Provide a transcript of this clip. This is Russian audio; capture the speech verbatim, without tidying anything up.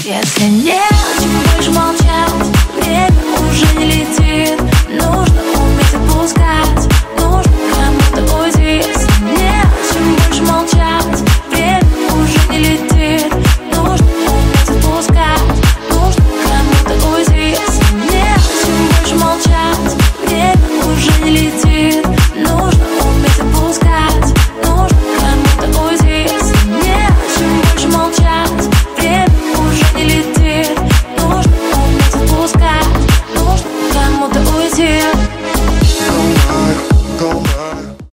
Если не о чем больше молчать, время уже не летит. Нужно уметь отпускать.